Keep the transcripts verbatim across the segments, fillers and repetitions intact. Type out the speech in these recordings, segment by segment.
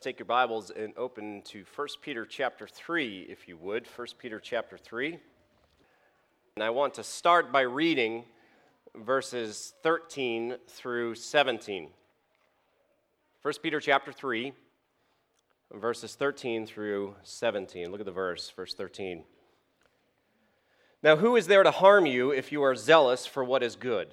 take your Bibles and open to First Peter chapter three, if you would. First Peter chapter three. And I want to start by reading verses thirteen through seventeen. First Peter chapter three, verses thirteen through seventeen. Look at the verse, verse thirteen. Now who is there to harm you if you are zealous for what is good?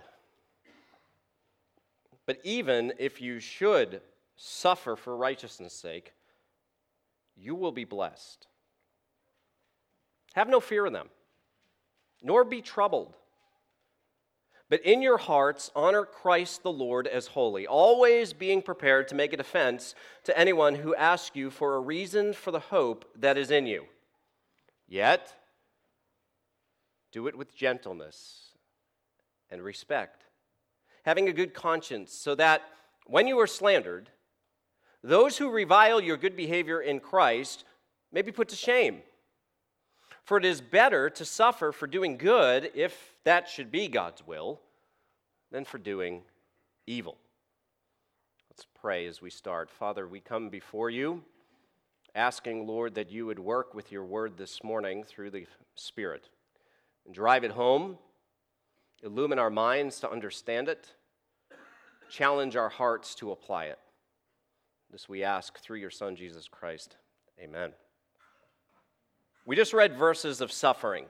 But even if you should suffer for righteousness' sake, you will be blessed. Have no fear of them, nor be troubled. But in your hearts honor Christ the Lord as holy, always being prepared to make a defense to anyone who asks you for a reason for the hope that is in you. Yet, do it with gentleness and respect, having a good conscience, so that when you are slandered, those who revile your good behavior in Christ may be put to shame. For it is better to suffer for doing good, if that should be God's will, than for doing evil. Let's pray as we start. Father, we come before you, asking, Lord, that you would work with your word this morning through the Spirit and drive it home, illumine our minds to understand it, challenge our hearts to apply it. This we ask through your Son, Jesus Christ. Amen. We just read verses of suffering,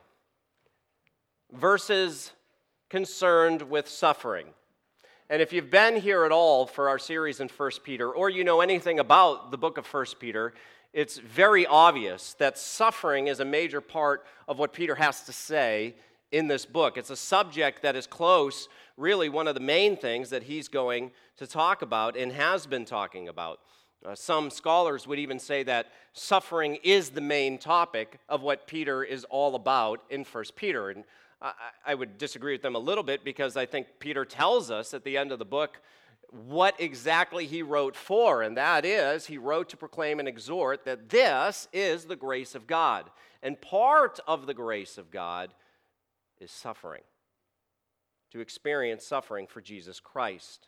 verses concerned with suffering. And if you've been here at all for our series in First Peter, or you know anything about the book of First Peter, it's very obvious that suffering is a major part of what Peter has to say in this book. It's a subject that is close, really one of the main things that he's going to talk about and has been talking about. Uh, some scholars would even say that suffering is the main topic of what Peter is all about in First Peter. And I, I would disagree with them a little bit, because I think Peter tells us at the end of the book what exactly he wrote for, and that is, he wrote to proclaim and exhort that this is the grace of God. And part of the grace of God is suffering, to experience suffering for Jesus Christ.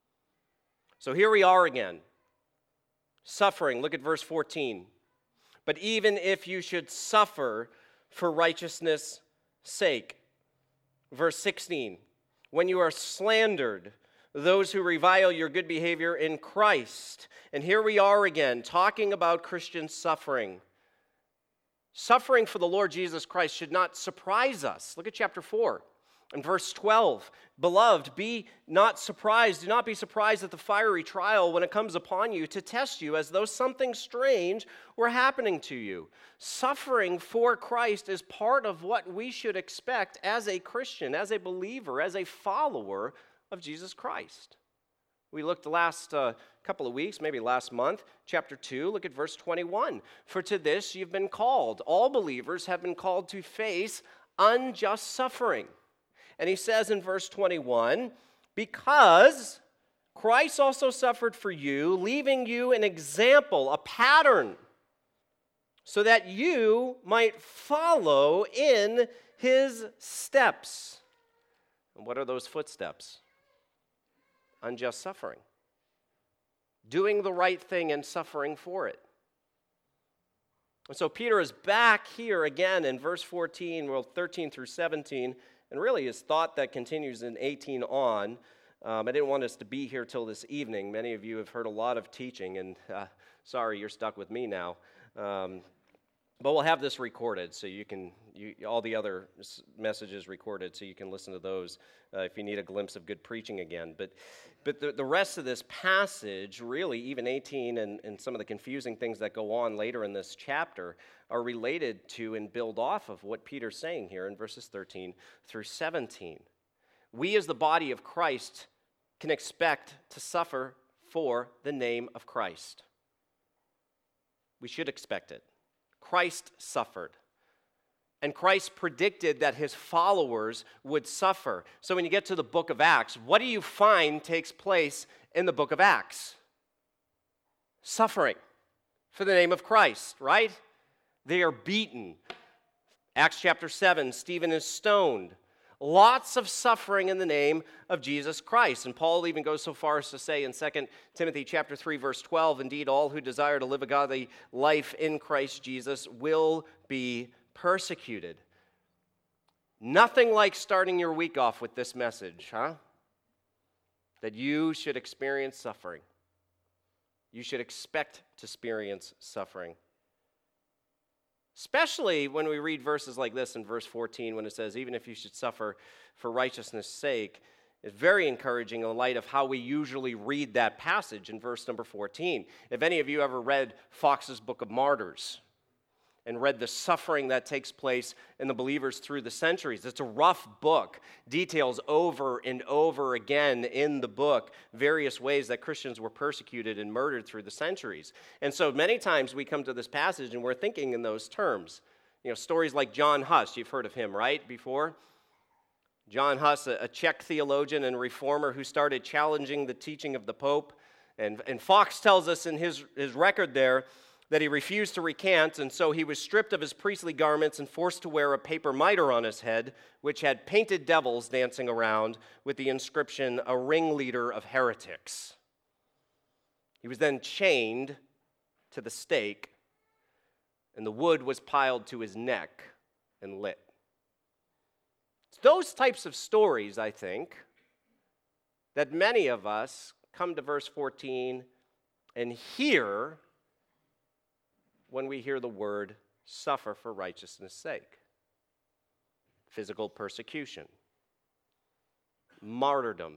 So here we are again. Suffering, look at verse fourteen. But even if you should suffer for righteousness' sake. Verse sixteen. When you are slandered, those who revile your good behavior in Christ. And here we are again, talking about Christian suffering. Suffering for the Lord Jesus Christ should not surprise us. Look at chapter four. In verse twelve, beloved, be not surprised, do not be surprised at the fiery trial when it comes upon you to test you as though something strange were happening to you. Suffering for Christ is part of what we should expect as a Christian, as a believer, as a follower of Jesus Christ. We looked the last uh, couple of weeks, maybe last month, chapter two, look at verse twenty-one. For to this you've been called. All believers have been called to face unjust suffering. And he says in verse twenty-one, because Christ also suffered for you, leaving you an example, a pattern, so that you might follow in his steps. And what are those footsteps? Unjust suffering. Doing the right thing and suffering for it. And so Peter is back here again in verse fourteen, well, thirteen through seventeen, and really his thought that continues in eighteen on. Um, I didn't want us to be here till this evening. Many of you have heard a lot of teaching, and uh, sorry, you're stuck with me now. Um, but we'll have this recorded, so you can, you, all the other messages recorded, so you can listen to those uh, if you need a glimpse of good preaching again. But but the, the rest of this passage, really, even eighteen and, and some of the confusing things that go on later in this chapter, are related to and build off of what Peter's saying here in verses thirteen through seventeen. We as the body of Christ can expect to suffer for the name of Christ. We should expect it. Christ suffered. And Christ predicted that his followers would suffer. So when you get to the book of Acts, what do you find takes place in the book of Acts? Suffering for the name of Christ, right? They are beaten. Acts chapter seven, Stephen is stoned. lots of suffering in the name of Jesus Christ. And Paul even goes so far as to say in Second Timothy chapter three, verse twelve, indeed, all who desire to live a godly life in Christ Jesus will be persecuted. Nothing like starting your week off with this message, huh? That you should experience suffering. You should expect to experience suffering. Especially when we read verses like this in verse fourteen, when it says, even if you should suffer for righteousness' sake, it's very encouraging in light of how we usually read that passage in verse number fourteen. If any of you ever read Fox's Book of Martyrs and read the suffering that takes place in the believers through the centuries, it's a rough book, details over and over again in the book various ways that Christians were persecuted and murdered through the centuries. And so many times we come to this passage and we're thinking in those terms. You know, stories like John Huss, you've heard of him, right, before? John Huss, a, a Czech theologian and reformer who started challenging the teaching of the Pope. And, and Fox tells us in his, his record there that he refused to recant, and so he was stripped of his priestly garments and forced to wear a paper mitre on his head, which had painted devils dancing around with the inscription, "A ringleader of heretics." He was then chained to the stake, and the wood was piled to his neck and lit. It's those types of stories, I think, that many of us come to verse fourteen and hear when we hear the word suffer for righteousness' sake. Physical persecution, martyrdom,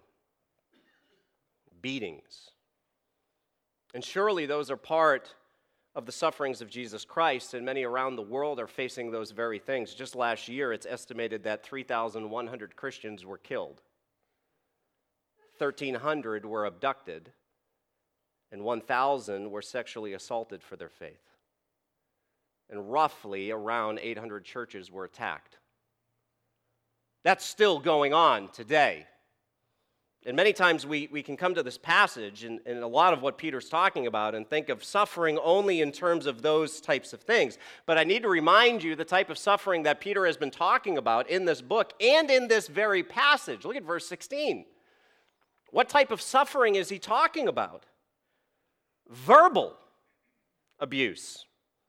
beatings. And surely those are part of the sufferings of Jesus Christ, and many around the world are facing those very things. Just last year, it's estimated that three thousand one hundred Christians were killed, thirteen hundred were abducted, and one thousand were sexually assaulted for their faith. And roughly around eight hundred churches were attacked. That's still going on today. And many times we, we can come to this passage and, and a lot of what Peter's talking about and think of suffering only in terms of those types of things. But I need to remind you the type of suffering that Peter has been talking about in this book and in this very passage. Look at verse sixteen. What type of suffering is he talking about? Verbal abuse.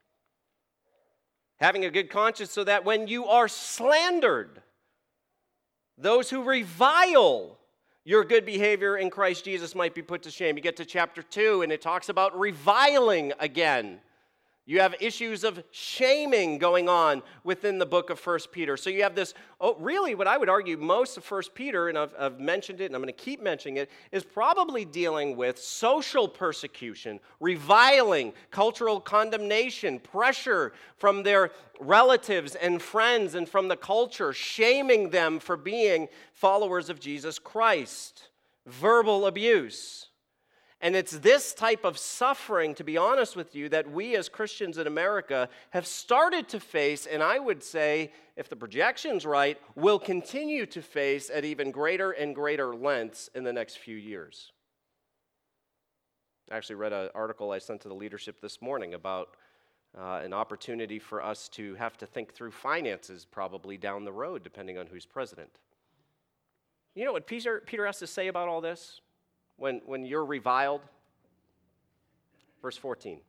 Having a good conscience so that when you are slandered, those who revile your good behavior in Christ Jesus might be put to shame. You get to chapter two, and it talks about reviling again. You have issues of shaming going on within the book of First Peter. So you have this, oh, really what I would argue most of First Peter, and I've, I've mentioned it and I'm going to keep mentioning it, is probably dealing with social persecution, reviling, cultural condemnation, pressure from their relatives and friends and from the culture, shaming them for being followers of Jesus Christ, verbal abuse. And it's this type of suffering, to be honest with you, that we as Christians in America have started to face, and I would say, if the projection's right, will continue to face at even greater and greater lengths in the next few years. I actually read an article I sent to the leadership this morning about uh, an opportunity for us to have to think through finances probably down the road, depending on who's president. You know what Peter, Peter has to say about all this? When, when you're reviled, verse fourteen,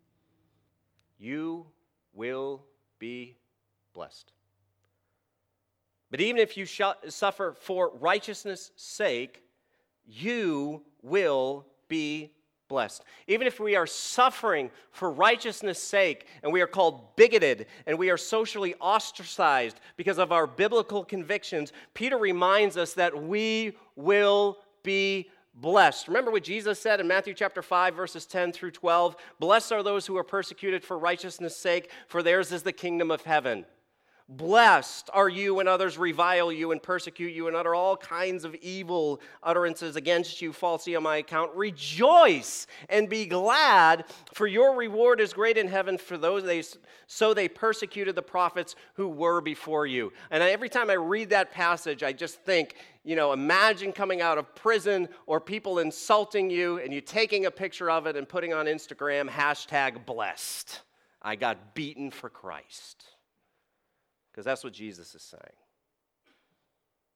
you will be blessed. But even if you sh- suffer for righteousness' sake, you will be blessed. Even if we are suffering for righteousness' sake, and we are called bigoted, and we are socially ostracized because of our biblical convictions, Peter reminds us that we will be blessed. Blessed. Remember what Jesus said in Matthew chapter five, verses ten through twelve? Blessed are those who are persecuted for righteousness' sake, for theirs is the kingdom of heaven. Blessed are you when others revile you and persecute you and utter all kinds of evil utterances against you falsely on my account. Rejoice and be glad, for your reward is great in heaven, for those they so they persecuted the prophets who were before you. And every time I read that passage, I just think, you know, imagine coming out of prison or people insulting you and you taking a picture of it and putting on Instagram, hashtag blessed. I got beaten for Christ. Because that's what Jesus is saying.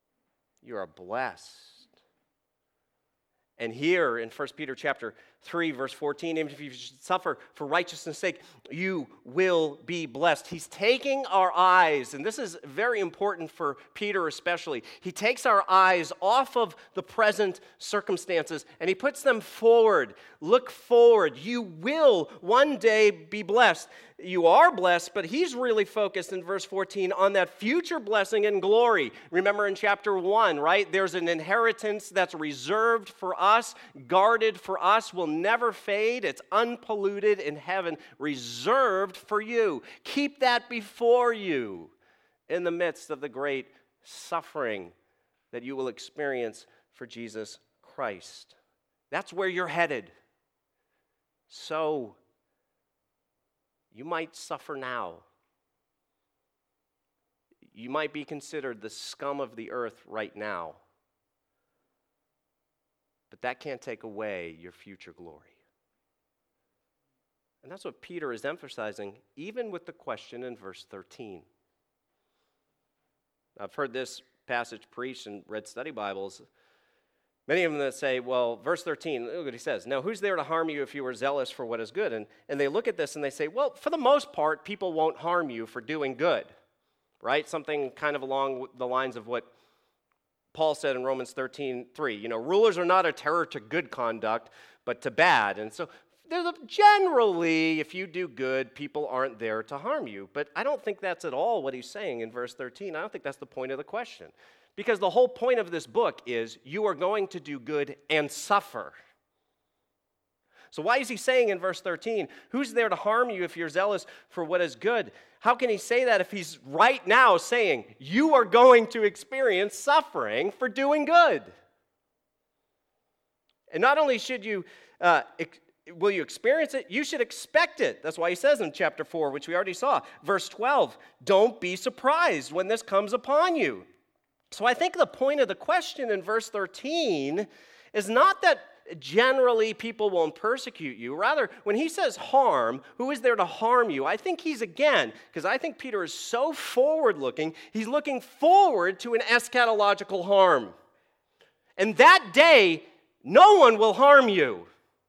You are blessed. And here in First Peter chapter three, verse fourteen, even if you suffer for righteousness' sake, you will be blessed. He's taking our eyes, and this is very important for Peter especially. He takes our eyes off of the present circumstances and he puts them forward. Look forward. You will one day be blessed. You are blessed, but he's really focused in verse fourteen on that future blessing and glory. Remember in chapter one, right? There's an inheritance that's reserved for us, guarded for us, will never fade. It's unpolluted in heaven, reserved for you. Keep that before you in the midst of the great suffering that you will experience for Jesus Christ. That's where you're headed. So, you might suffer now. You might be considered the scum of the earth right now. But that can't take away your future glory. And that's what Peter is emphasizing, even with the question in verse thirteen. I've heard this passage preached and read study Bibles. Many of them that say, well, verse thirteen, look what he says. Now, who's there to harm you if you are zealous for what is good? And, and they look at this and they say, well, for the most part, people won't harm you for doing good, right? Something kind of along the lines of what Paul said in Romans thirteen three. You know, rulers are not a terror to good conduct, but to bad. And so generally, if you do good, people aren't there to harm you. But I don't think that's at all what he's saying in verse thirteen. I don't think that's the point of the question. Because the whole point of this book is you are going to do good and suffer. So why is he saying in verse thirteen, who's there to harm you if you're zealous for what is good? How can he say that if he's right now saying you are going to experience suffering for doing good? And not only should you, uh, ex- will you experience it, you should expect it. That's why he says in chapter four, which we already saw, verse twelve, don't be surprised when this comes upon you. So I think the point of the question in verse thirteen is not that generally people won't persecute you. Rather, when he says harm, who is there to harm you? I think he's, again, because I think Peter is so forward-looking, he's looking forward to an eschatological harm. And that day, no one will harm you.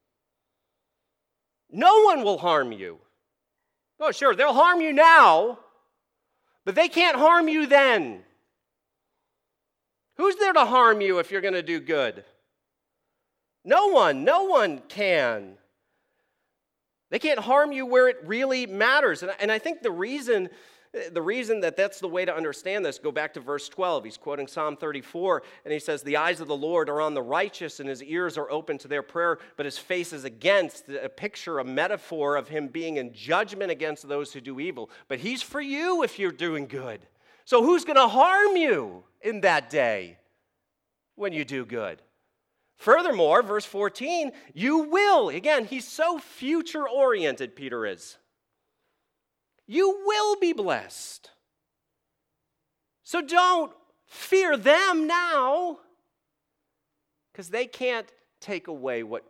No one will harm you. Oh, sure, they'll harm you now, but they can't harm you then. Who's there to harm you if you're going to do good? No one. No one can. They can't harm you where it really matters. And, and I think the reason, the reason that that's the way to understand this, go back to verse twelve. He's quoting Psalm thirty-four, and he says, the eyes of the Lord are on the righteous, and his ears are open to their prayer, but his face is against, a picture, a metaphor of him being in judgment against those who do evil. But he's for you if you're doing good. So who's going to harm you in that day when you do good? Furthermore, verse fourteen, you will. Again, he's so future-oriented, Peter is. You will be blessed. So don't fear them now, because they can't take away what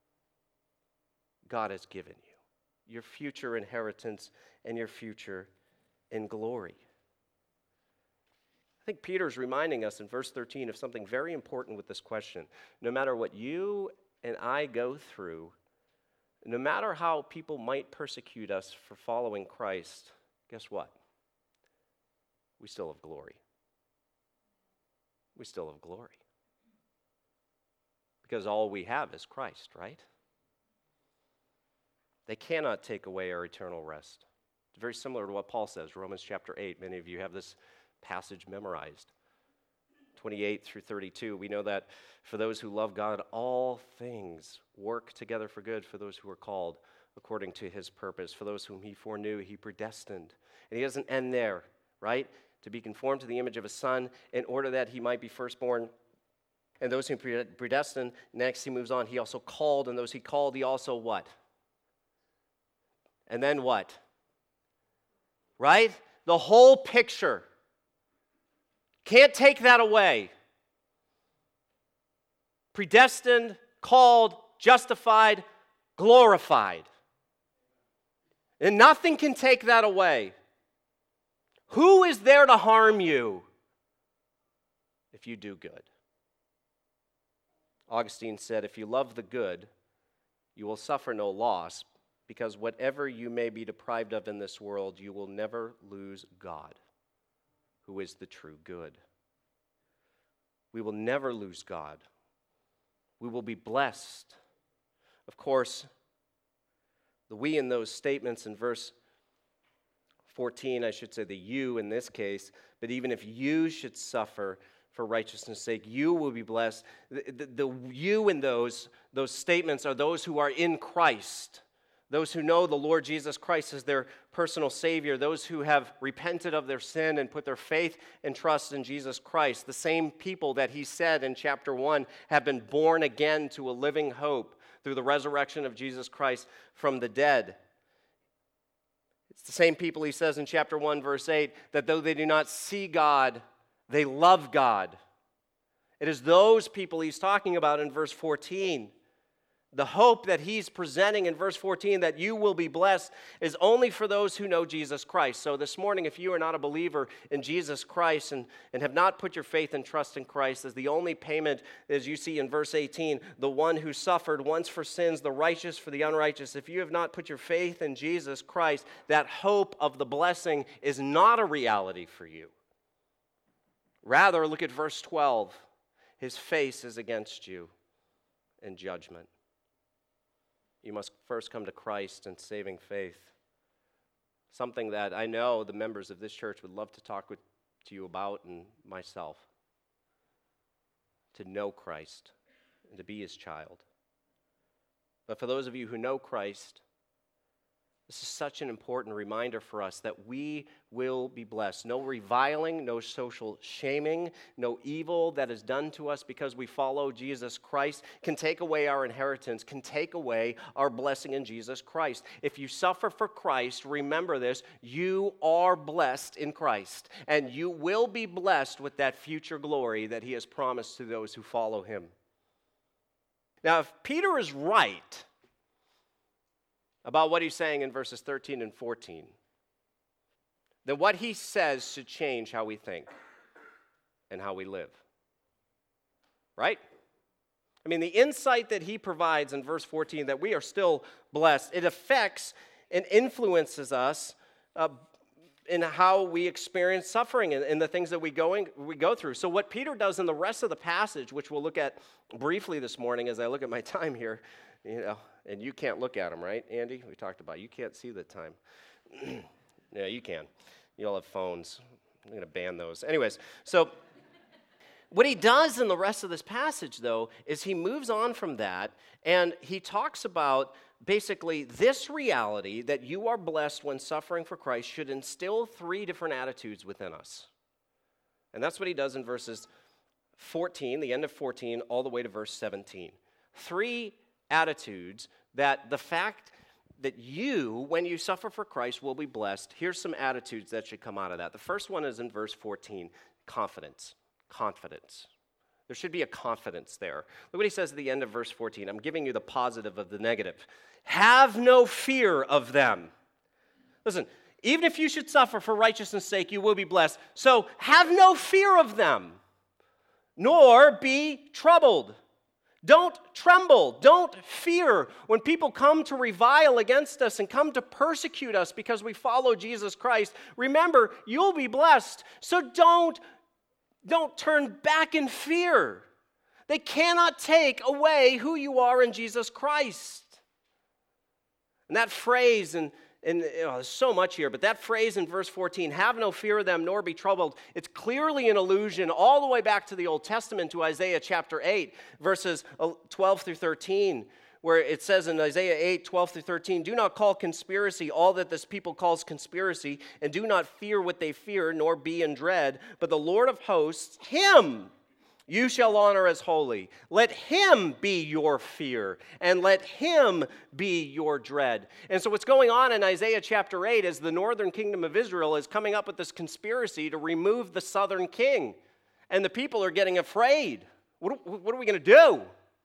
God has given you, your future inheritance and your future in glory. I think Peter's reminding us in verse thirteen of something very important with this question. No matter what you and I go through, no matter how people might persecute us for following Christ, guess what? We still have glory. We still have glory. Because all we have is Christ, right? They cannot take away our eternal rest. It's very similar to what Paul says, Romans chapter eight. Many of you have this passage memorized. twenty-eight through thirty-two, we know that for those who love God, all things work together for good for those who are called according to his purpose. For those whom he foreknew, he predestined. And he doesn't end there, right? To be conformed to the image of his Son in order that he might be firstborn. And those whom predestined, next he moves on, he also called. And those he called, he also what? And then what? Right? The whole picture. Can't take that away. Predestined, called, justified, glorified. And nothing can take that away. Who is there to harm you if you do good. Augustine said, if you love the good, you will suffer no loss, because whatever you may be deprived of in this world, you will never lose God, who is the true good. We will never lose God. We will be blessed. Of course, the we in those statements in verse fourteen, I should say the you in this case, but even if you should suffer for righteousness' sake, you will be blessed. The, the, the you in those, those statements are those who are in Christ, those who know the Lord Jesus Christ as their personal Savior, those who have repented of their sin and put their faith and trust in Jesus Christ, the same people that he said in chapter one have been born again to a living hope through the resurrection of Jesus Christ from the dead. It's the same people, he says in chapter one, verse eight, that though they do not see God, they love God. It is those people he's talking about in verse fourteen. The hope that he's presenting in verse fourteen, that you will be blessed, is only for those who know Jesus Christ. So this morning, if you are not a believer in Jesus Christ and, and have not put your faith and trust in Christ as the only payment, as you see in verse eighteen, the one who suffered once for sins, the righteous for the unrighteous, if you have not put your faith in Jesus Christ, that hope of the blessing is not a reality for you. Rather, look at verse twelve. His face is against you in judgment. You must first come to Christ in saving faith. Something that I know the members of this church would love to talk with, to you about, and myself. To know Christ and to be his child. But for those of you who know Christ, this is such an important reminder for us that we will be blessed. No reviling, no social shaming, no evil that is done to us because we follow Jesus Christ can take away our inheritance, can take away our blessing in Jesus Christ. If you suffer for Christ, remember this, you are blessed in Christ, and you will be blessed with that future glory that he has promised to those who follow him. Now, if Peter is right about what he's saying in verses thirteen and fourteen, then what he says should change how we think and how we live. Right? I mean, the insight that he provides in verse fourteen, that we are still blessed, it affects and influences us uh, in how we experience suffering and, and the things that we, going, we go through. So what Peter does in the rest of the passage, which we'll look at briefly this morning as I look at my time here, you know, and you can't look at them, right, Andy? We talked about it. You can't see the time. Yeah, you can. You all have phones. I'm going to ban those. Anyways, so what he does in the rest of this passage, though, is he moves on from that, and he talks about basically this reality that you are blessed when suffering for Christ should instill three different attitudes within us. And that's what he does in verses fourteen, the end of fourteen, all the way to verse seventeen. Three attitudes that the fact that you, when you suffer for Christ, will be blessed. Here's some attitudes that should come out of that. The first one is in verse fourteen, confidence. Confidence. There should be a confidence there. Look what he says at the end of verse fourteen. I'm giving you the positive of the negative. Have no fear of them. Listen, even if you should suffer for righteousness' sake, you will be blessed. So have no fear of them, nor be troubled. Don't tremble. Don't fear when people come to revile against us and come to persecute us because we follow Jesus Christ. Remember, you'll be blessed. So don't, don't turn back in fear. They cannot take away who you are in Jesus Christ. And that phrase, and, and you know, there's so much here, but that phrase in verse fourteen, have no fear of them, nor be troubled, it's clearly an allusion all the way back to the Old Testament, to Isaiah chapter eight, verses twelve through thirteen, where it says in Isaiah eight, twelve through thirteen, do not call conspiracy all that this people calls conspiracy, and do not fear what they fear, nor be in dread, but the Lord of hosts, him you shall honor as holy. Let him be your fear, and let him be your dread. And so what's going on in Isaiah chapter eight is the northern kingdom of Israel is coming up with this conspiracy to remove the southern king. And the people are getting afraid. What, what are we going to do?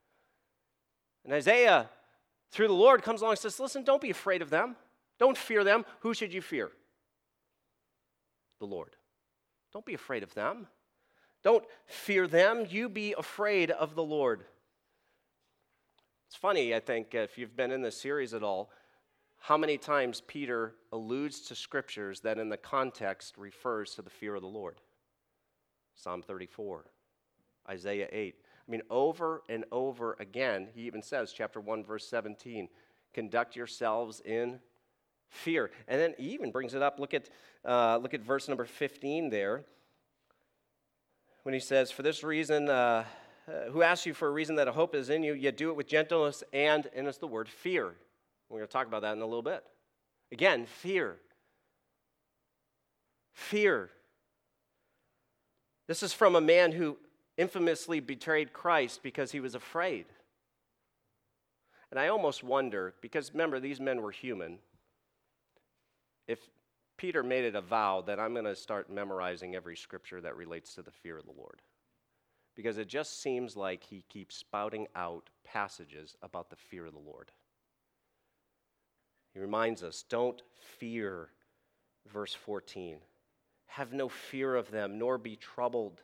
And Isaiah, through the Lord, comes along and says, listen, don't be afraid of them. Don't fear them. Who should you fear? The Lord. Don't be afraid of them. Don't fear them. You be afraid of the Lord. It's funny, I think, if you've been in this series at all, how many times Peter alludes to scriptures that in the context refers to the fear of the Lord. Psalm thirty-four, Isaiah eight. I mean, over and over again, he even says, chapter one, verse seventeen, conduct yourselves in fear. And then he even brings it up. Look at, uh, look at verse number fifteen there, when he says, for this reason, uh, uh, who asks you for a reason that a hope is in you, yet do it with gentleness and, and it's the word fear. We're going to talk about that in a little bit. Again, fear. Fear. This is from a man who infamously betrayed Christ because he was afraid. And I almost wonder, because remember, these men were human, if Peter made it a vow that I'm going to start memorizing every scripture that relates to the fear of the Lord. Because it just seems like he keeps spouting out passages about the fear of the Lord. He reminds us, don't fear, verse fourteen. Have no fear of them, nor be troubled.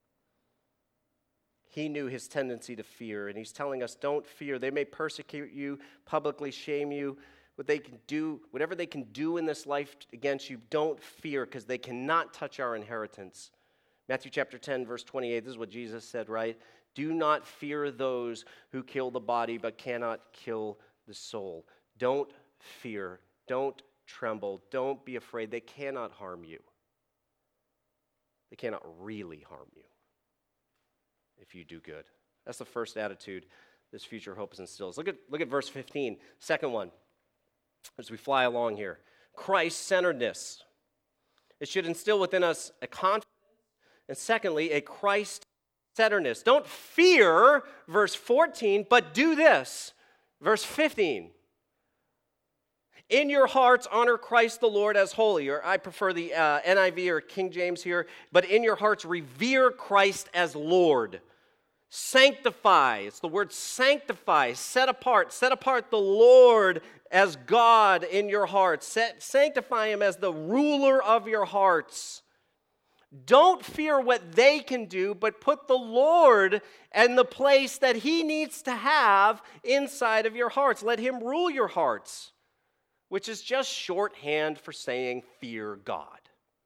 He knew his tendency to fear, and he's telling us, don't fear. They may persecute you, publicly shame you, what they can do, whatever they can do in this life against you, don't fear, because they cannot touch our inheritance. Matthew chapter ten, verse twenty-eight, this is what Jesus said, right? Do not fear those who kill the body, but cannot kill the soul. Don't fear. Don't tremble. Don't be afraid. They cannot harm you. They cannot really harm you if you do good. That's the first attitude this future hope instills. Look at, look at verse fifteen, second one, as we fly along here. Christ-centeredness. It should instill within us a confidence, and secondly, a Christ-centeredness. Don't fear, verse fourteen, but do this, verse fifteen. In your hearts, honor Christ the Lord as holy. Or I prefer the uh, N I V or King James here. But in your hearts, revere Christ as Lord. Sanctify. It's the word sanctify. Set apart. Set apart the Lord as God in your hearts. Set, sanctify Him as the ruler of your hearts. Don't fear what they can do, but put the Lord in the place that He needs to have inside of your hearts. Let Him rule your hearts, which is just shorthand for saying fear God.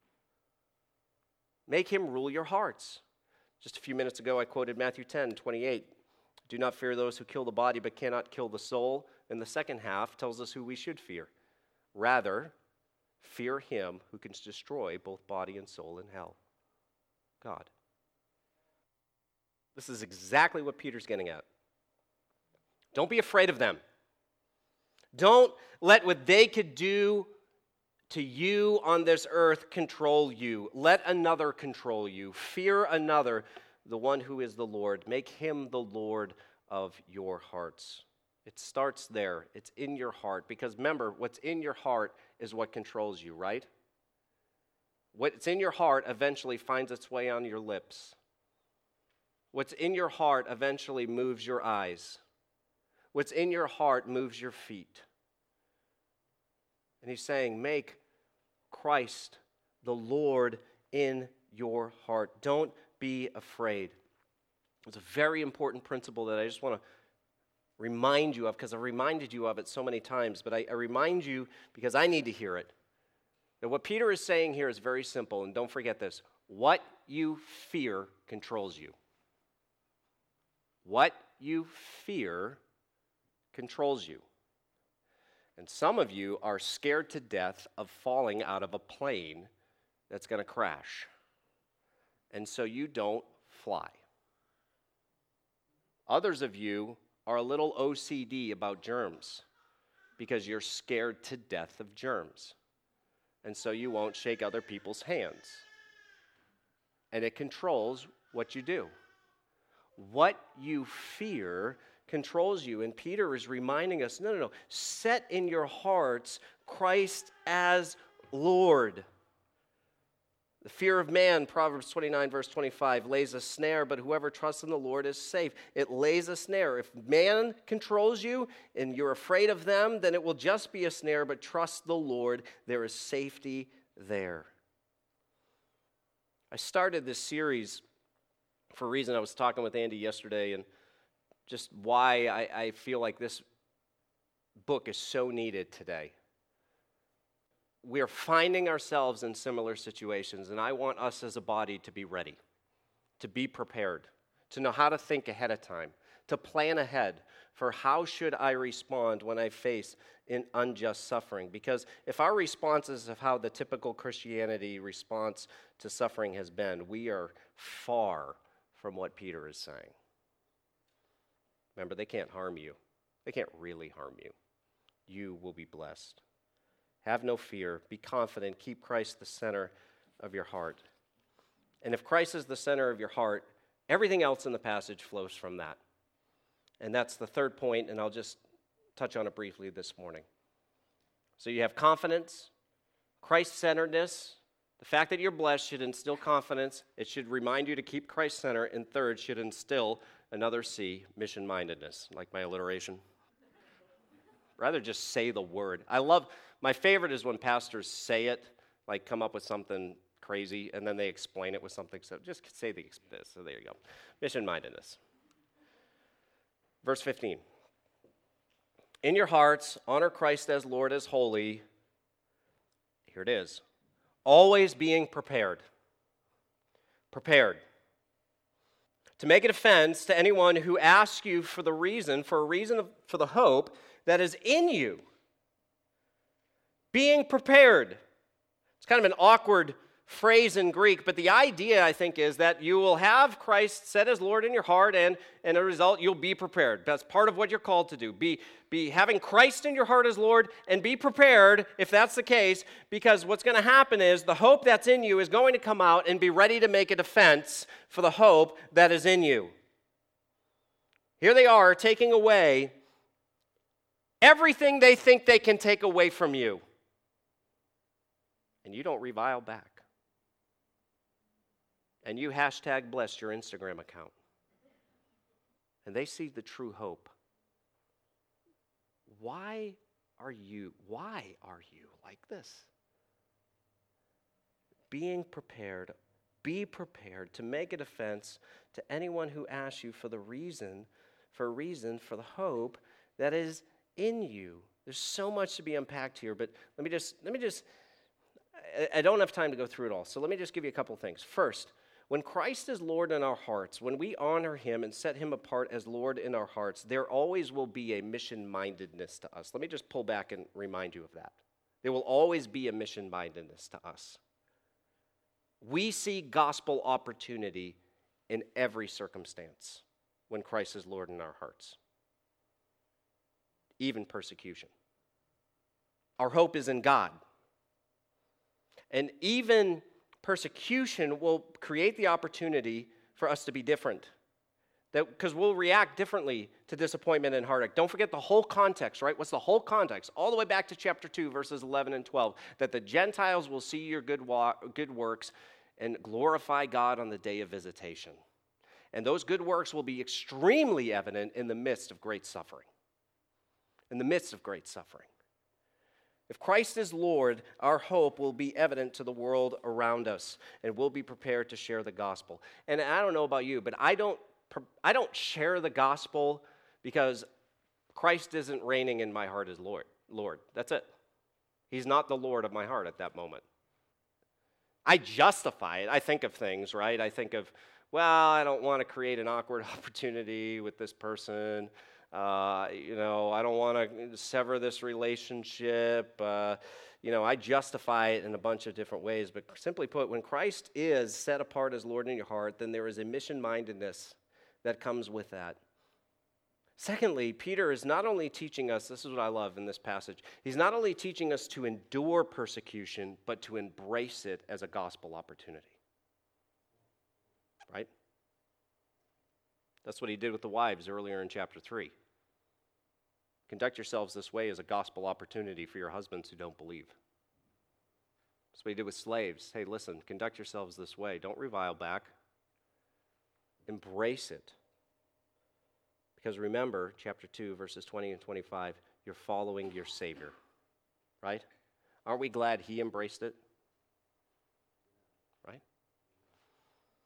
Make Him rule your hearts. Just a few minutes ago, I quoted Matthew ten, twenty-eight. Do not fear those who kill the body but cannot kill the soul. And the second half tells us who we should fear. Rather, fear Him who can destroy both body and soul in hell. God. This is exactly what Peter's getting at. Don't be afraid of them. Don't let what they could do to you on this earth control you. Let another control you. Fear another, the one who is the Lord. Make Him the Lord of your hearts. It starts there. It's in your heart. Because remember, what's in your heart is what controls you, right? What's in your heart eventually finds its way on your lips. What's in your heart eventually moves your eyes. What's in your heart moves your feet. And He's saying, make Christ the Lord in your heart. Don't be afraid. It's a very important principle that I just want to remind you of, because I've reminded you of it so many times, but I, I remind you because I need to hear it. That what Peter is saying here is very simple, and don't forget this. What you fear controls you. What you fear controls you. And some of you are scared to death of falling out of a plane that's going to crash. And so you don't fly. Others of you are a little O C D about germs because you're scared to death of germs. And so you won't shake other people's hands. And it controls what you do. What you fear controls you. And Peter is reminding us, no, no, no. Set in your hearts Christ as Lord. The fear of man, Proverbs twenty-nine, verse twenty-five, lays a snare, but whoever trusts in the Lord is safe. It lays a snare. If man controls you and you're afraid of them, then it will just be a snare, but trust the Lord. There is safety there. I started this series for a reason. I was talking with Andy yesterday, and just why I, I feel like this book is so needed today. We are finding ourselves in similar situations, and I want us as a body to be ready, to be prepared, to know how to think ahead of time, to plan ahead for how should I respond when I face in unjust suffering. Because if our responses of how the typical Christianity response to suffering has been, we are far from what Peter is saying. Remember, they can't harm you. They can't really harm you. You will be blessed. Have no fear. Be confident. Keep Christ the center of your heart. And if Christ is the center of your heart, everything else in the passage flows from that. And that's the third point, and I'll just touch on it briefly this morning. So you have confidence, Christ-centeredness. The fact that you're blessed should instill confidence. It should remind you to keep Christ-centered. And third, should instill another C, mission-mindedness, like my alliteration. Rather just say the word. I love, my favorite is when pastors say it, like come up with something crazy, and then they explain it with something. So just say the, this. So there you go. Mission-mindedness. Verse fifteen. In your hearts, honor Christ as Lord, as holy. Here it is. Always being prepared. Prepared. To make a defense to anyone who asks you for the reason, for a reason of, for the hope that is in you. Being prepared. It's kind of an awkward phrase in Greek, but the idea, I think, is that you will have Christ set as Lord in your heart, and, and as a result, you'll be prepared. That's part of what you're called to do. Be, be having Christ in your heart as Lord, and be prepared, if that's the case, because what's going to happen is the hope that's in you is going to come out and be ready to make a defense for the hope that is in you. Here they are, taking away everything they think they can take away from you. And you don't revile back. And you hashtag bless your Instagram account. And they see the true hope. Why are you, why are you like this? Being prepared, be prepared to make a defense to anyone who asks you for the reason, for a reason, for the hope that is in you. There's so much to be unpacked here, but let me just, let me just, I don't have time to go through it all, so let me just give you a couple of things. First, when Christ is Lord in our hearts, when we honor him and set him apart as Lord in our hearts, there always will be a mission-mindedness to us. Let me just pull back and remind you of that. There will always be a mission-mindedness to us. We see gospel opportunity in every circumstance when Christ is Lord in our hearts, even persecution. Our hope is in God. And even persecution will create the opportunity for us to be different. That because we'll react differently to disappointment and heartache. Don't forget the whole context, right? What's the whole context? All the way back to chapter two, verses eleven and twelve. That the Gentiles will see your good, wa- good works and glorify God on the day of visitation. And those good works will be extremely evident in the midst of great suffering. In the midst of great suffering. If Christ is Lord, our hope will be evident to the world around us, and we'll be prepared to share the gospel. And I don't know about you, but I don't, I don't share the gospel because Christ isn't reigning in my heart as Lord. Lord, that's it. He's not the Lord of my heart at that moment. I justify it. I think of things, right? I think of, well, I don't want to create an awkward opportunity with this person. Uh, you know, I don't want to sever this relationship. Uh, you know, I justify it in a bunch of different ways. But simply put, when Christ is set apart as Lord in your heart, then there is a mission-mindedness that comes with that. Secondly, Peter is not only teaching us, this is what I love in this passage, he's not only teaching us to endure persecution, but to embrace it as a gospel opportunity. Right? That's what he did with the wives earlier in chapter three. Conduct yourselves this way as a gospel opportunity for your husbands who don't believe. That's what he did with slaves. Hey, listen, conduct yourselves this way. Don't revile back. Embrace it. Because remember, chapter two, verses twenty and twenty-five, you're following your Savior. Right? Aren't we glad he embraced it? Right?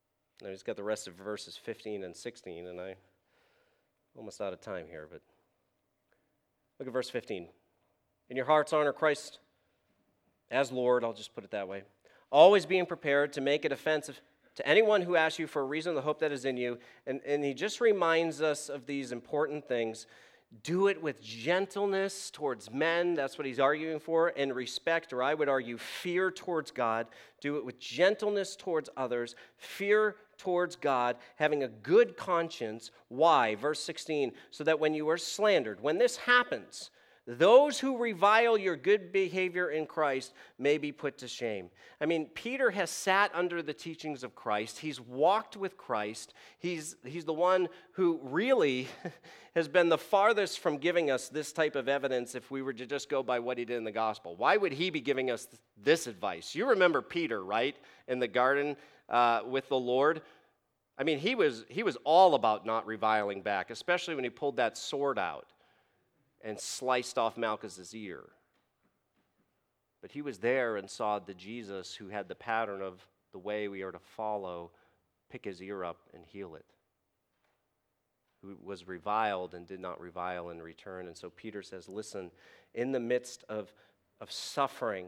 Now he's got the rest of verses fifteen and sixteen, and I'm almost out of time here, but look at verse fifteen. In your hearts honor Christ as Lord, I'll just put it that way. Always being prepared to make it offensive to anyone who asks you for a reason of the hope that is in you. And, and he just reminds us of these important things. Do it with gentleness towards men. That's what he's arguing for. And respect, or I would argue fear towards God. Do it with gentleness towards others. Fear towards God. Having a good conscience. Why? Verse sixteen. So that when you are slandered, when this happens, those who revile your good behavior in Christ may be put to shame. I mean, Peter has sat under the teachings of Christ. He's walked with Christ. He's, he's the one who really has been the farthest from giving us this type of evidence if we were to just go by what he did in the gospel. Why would he be giving us this advice? You remember Peter, right, in the garden uh, with the Lord? I mean, he was, he was all about not reviling back, especially when he pulled that sword out and sliced off Malchus's ear. But he was there and saw the Jesus who had the pattern of the way we are to follow, pick his ear up and heal it. Who was reviled and did not revile in return. And so Peter says, listen, in the midst of, of suffering,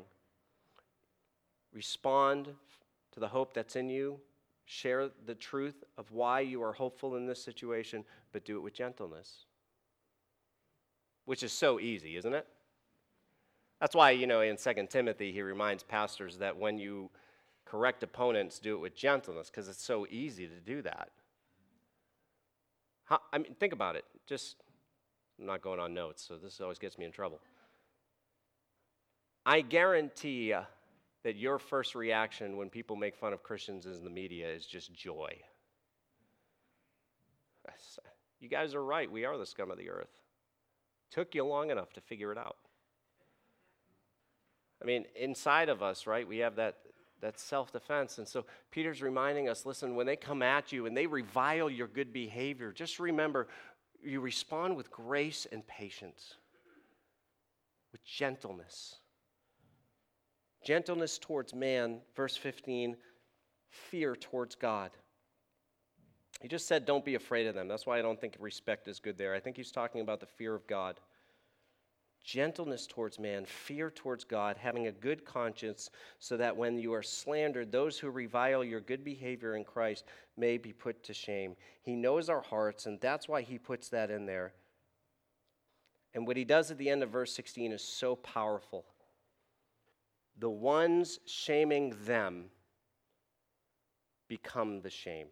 respond to the hope that's in you. Share the truth of why you are hopeful in this situation, but do it with gentleness. Which is so easy, isn't it? That's why, you know, in Second Timothy, he reminds pastors that when you correct opponents, do it with gentleness, because it's so easy to do that. How, I mean, think about it. Just, I'm not going on notes, so this always gets me in trouble. I guarantee you that your first reaction when people make fun of Christians in the media is just joy. You guys are right. We are the scum of the earth. Took you long enough to figure it out. I mean, inside of us, right, we have that, that self-defense. And so Peter's reminding us, listen, when they come at you and they revile your good behavior, just remember, you respond with grace and patience, with gentleness. Gentleness towards man, verse fifteen, fear towards God. He just said, don't be afraid of them. That's why I don't think respect is good there. I think he's talking about the fear of God. Gentleness towards man, fear towards God, having a good conscience, so that when you are slandered, those who revile your good behavior in Christ may be put to shame. He knows our hearts, and that's why he puts that in there. And what he does at the end of verse sixteen is so powerful. The ones shaming them become the shamed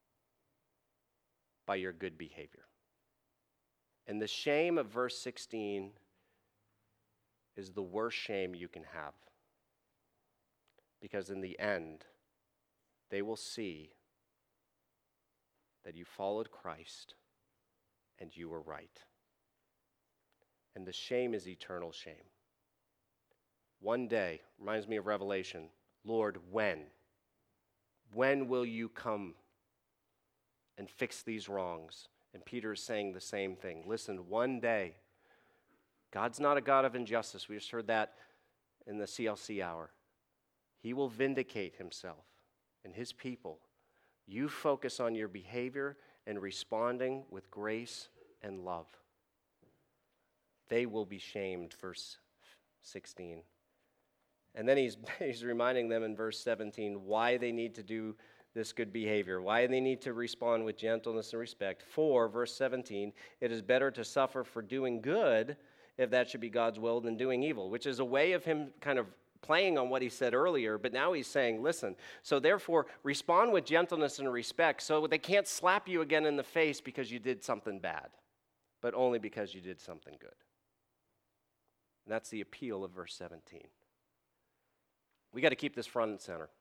by your good behavior. And the shame of verse sixteen is the worst shame you can have. Because in the end, they will see that you followed Christ and you were right. And the shame is eternal shame. One day, reminds me of Revelation, Lord, when? When will you come and fix these wrongs? And Peter is saying the same thing. Listen, one day, God's not a God of injustice. We just heard that in the C L C hour. He will vindicate himself and his people. You focus on your behavior and responding with grace and love. They will be shamed, verse sixteen. And then he's, he's reminding them in verse seventeen why they need to do this good behavior, why they need to respond with gentleness and respect. For, verse seventeen, it is better to suffer for doing good, if that should be God's will, than doing evil, which is a way of him kind of playing on what he said earlier, but now he's saying, listen, so therefore respond with gentleness and respect so they can't slap you again in the face because you did something bad, but only because you did something good. And that's the appeal of verse seventeen. We got to keep this front and center.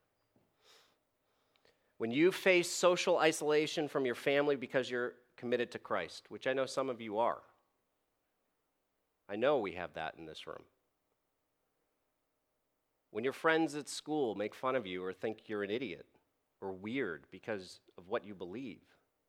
When you face social isolation from your family because you're committed to Christ, which I know some of you are. I know we have that in this room. When your friends at school make fun of you or think you're an idiot or weird because of what you believe.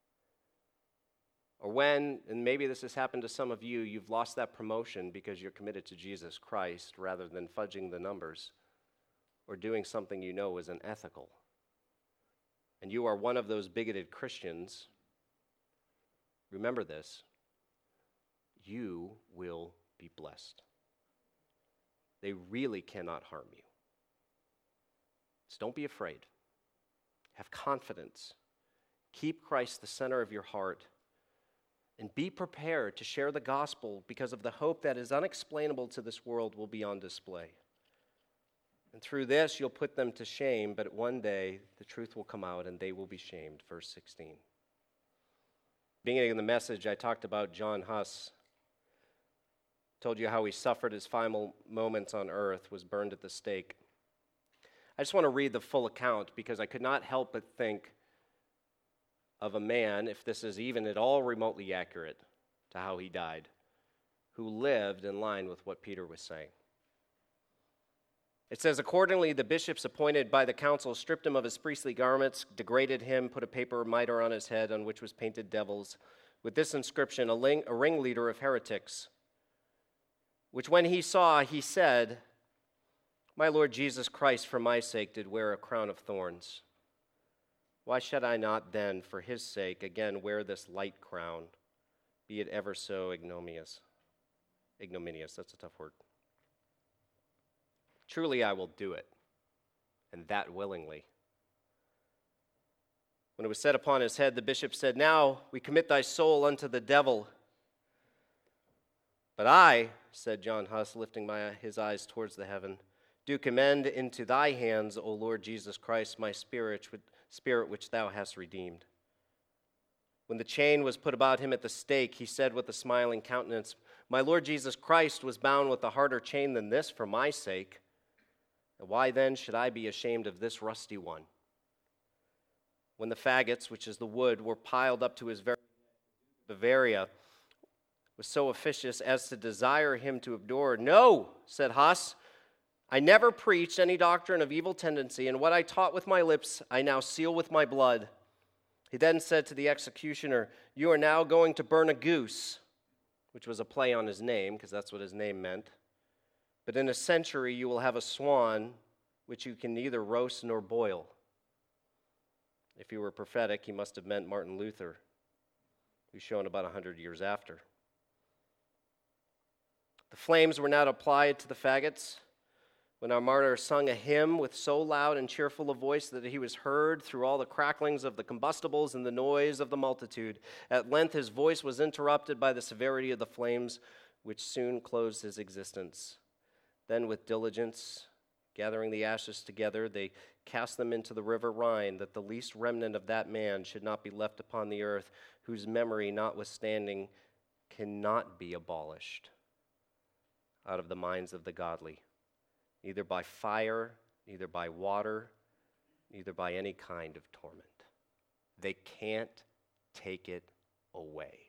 Or when, and maybe this has happened to some of you, you've lost that promotion because you're committed to Jesus Christ rather than fudging the numbers or doing something you know is unethical. and you are one of those bigoted Christians, remember this: you will be blessed. They really cannot harm you. So don't be afraid. Have confidence. Keep Christ the center of your heart. And be prepared to share the gospel, because of the hope that is unexplainable to this world will be on display. And through this, you'll put them to shame, but one day the truth will come out and they will be shamed. Verse sixteen. Beginning of the message, I talked about John Huss. Told you how he suffered his final moments on earth, was burned at the stake. I just want to read the full account because I could not help but think of a man, if this is even at all remotely accurate to how he died, who lived in line with what Peter was saying. It says, accordingly, the bishops appointed by the council stripped him of his priestly garments, degraded him, put a paper mitre on his head on which was painted devils, with this inscription, a, ling- a ringleader of heretics, which when he saw, he said, my Lord Jesus Christ, for my sake, did wear a crown of thorns. Why should I not then, for his sake, again wear this light crown, be it ever so ignominious? Ignominious, that's a tough word. Truly I will do it, and that willingly. When it was set upon his head, the bishop said, now we commit thy soul unto the devil. But I, said John Huss, lifting my, his eyes towards the heaven, do commend into thy hands, O Lord Jesus Christ, my spirit, spirit which thou hast redeemed. When the chain was put about him at the stake, he said with a smiling countenance, my Lord Jesus Christ was bound with a harder chain than this for my sake. And why then should I be ashamed of this rusty one? When the faggots, which is the wood, were piled up to his very Bavaria, was so officious as to desire him to adore. No, said Huss, I never preached any doctrine of evil tendency, and what I taught with my lips I now seal with my blood. He then said to the executioner, you are now going to burn a goose, which was a play on his name, because that's what his name meant. But in a century you will have a swan, which you can neither roast nor boil. If he were prophetic, he must have meant Martin Luther, who's shown about a hundred years after. The flames were now applied to the faggots. When our martyr sung a hymn with so loud and cheerful a voice that he was heard through all the cracklings of the combustibles and the noise of the multitude, at length his voice was interrupted by the severity of the flames, which soon closed his existence. Then with diligence, gathering the ashes together, they cast them into the river Rhine, that the least remnant of that man should not be left upon the earth, whose memory, notwithstanding, cannot be abolished out of the minds of the godly, neither by fire, neither by water, neither by any kind of torment. They can't take it away.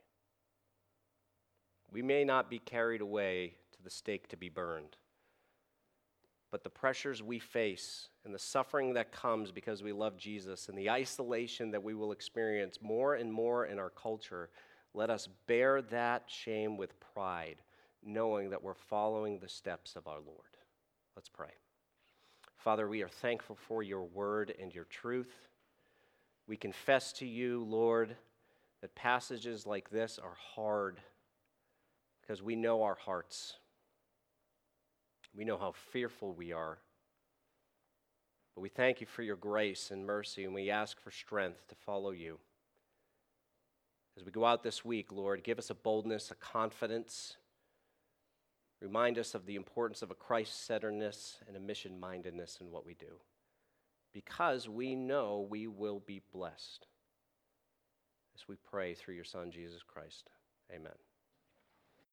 We may not be carried away to the stake to be burned, but the pressures we face and the suffering that comes because we love Jesus and the isolation that we will experience more and more in our culture, let us bear that shame with pride, knowing that we're following the steps of our Lord. Let's pray. Father, we are thankful for your word and your truth. We confess to you, Lord, that passages like this are hard because we know our hearts. We know how fearful we are. But we thank you for your grace and mercy, and we ask for strength to follow you. As we go out this week, Lord, give us a boldness, a confidence. Remind us of the importance of a Christ-centeredness and a mission-mindedness in what we do, because we know we will be blessed. As we pray through your Son, Jesus Christ. Amen.